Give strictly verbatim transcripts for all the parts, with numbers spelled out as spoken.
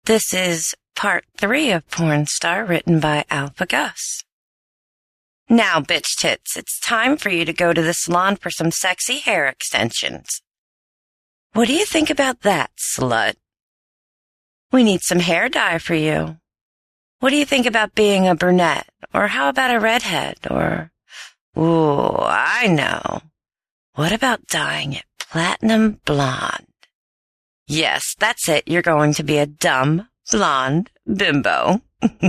This is part three of Porn Star, written by Alpha Gus. Now, bitch tits, it's time for you to go to the salon for some sexy hair extensions. What do you think about that, slut? We need some hair dye for you. What do you think about being a brunette? Or how about a redhead? Or, ooh, I know. What about dyeing it platinum blonde? Yes, that's it. You're going to be a dumb, blonde bimbo.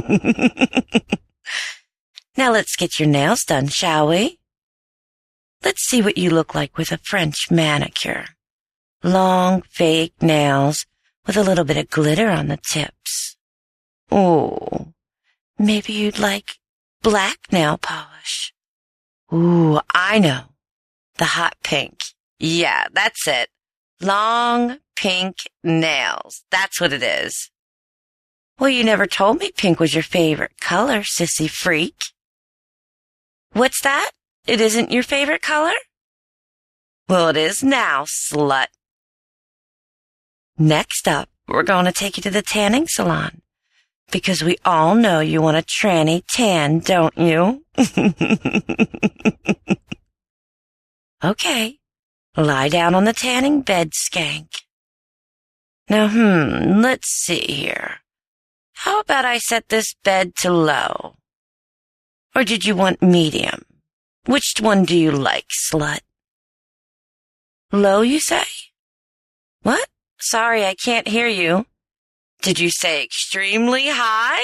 Now let's get your nails done, shall we? Let's see what you look like with a French manicure. Long, fake nails with a little bit of glitter on the tips. Ooh, maybe you'd like black nail polish. Ooh, I know. The hot pink. Yeah, that's it. Long, pink nails. That's what it is. Well, you never told me pink was your favorite color, sissy freak. What's that? It isn't your favorite color? Well, it is now, slut. Next up, we're going to take you to the tanning salon. Because we all know you want a tranny tan, don't you? Okay. Lie down on the tanning bed, skank. Now, hmm, let's see here. How about I set this bed to low? Or did you want medium? Which one do you like, slut? Low, you say? What? Sorry, I can't hear you. Did you say extremely high?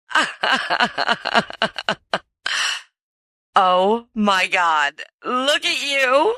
Oh my God. Look at you.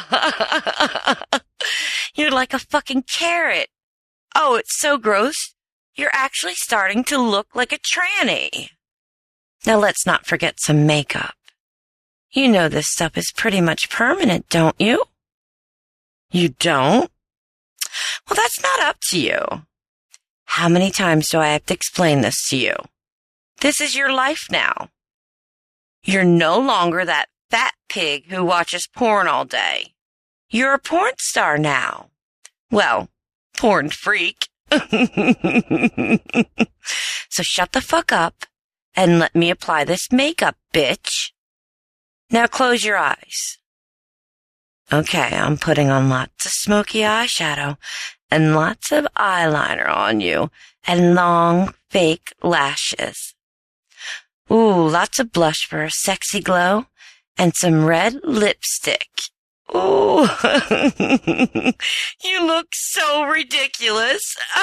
You're like a fucking carrot. Oh, it's so gross. You're actually starting to look like a tranny. Now let's not forget some makeup. You know this stuff is pretty much permanent, don't you? You don't? Well, that's not up to you. How many times do I have to explain this to you? This is your life now. You're no longer that fat pig who watches porn all day. You're a porn star now. Well, porn freak. So shut the fuck up and let me apply this makeup, bitch. Now close your eyes. Okay, I'm putting on lots of smoky eyeshadow and lots of eyeliner on you and long fake lashes. Ooh, lots of blush for a sexy glow and some red lipstick. Ooh, you look so ridiculous.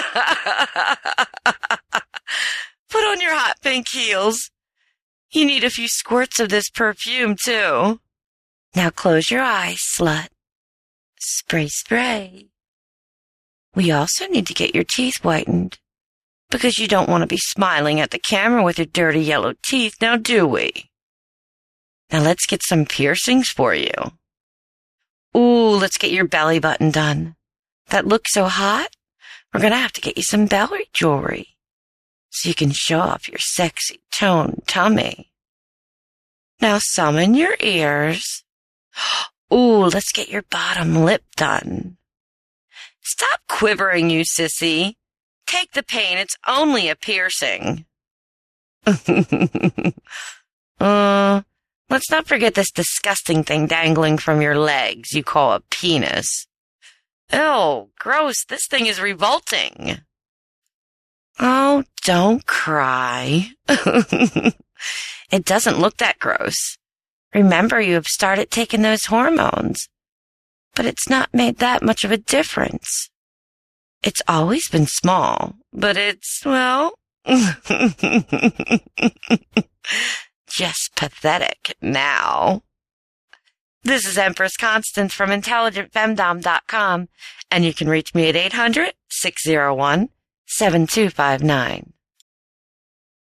Put on your hot pink heels. You need a few squirts of this perfume, too. Now close your eyes, slut. Spray, spray. We also need to get your teeth whitened, because you don't want to be smiling at the camera with your dirty yellow teeth, now do we? Now let's get some piercings for you. Ooh, let's get your belly button done. That looks so hot, we're going to have to get you some belly jewelry so you can show off your sexy toned tummy. Now summon your ears. Ooh, let's get your bottom lip done. Stop quivering, you sissy. Take the pain, it's only a piercing. uh, let's not forget this disgusting thing dangling from your legs you call a penis. Ew, gross, this thing is revolting. Oh, don't cry. It doesn't look that gross. Remember, you have started taking those hormones. But it's not made that much of a difference. It's always been small, but it's, well, just pathetic now. This is Empress Constance from intelligent femdom dot com, and you can reach me at eight hundred, six oh one, seven two five nine.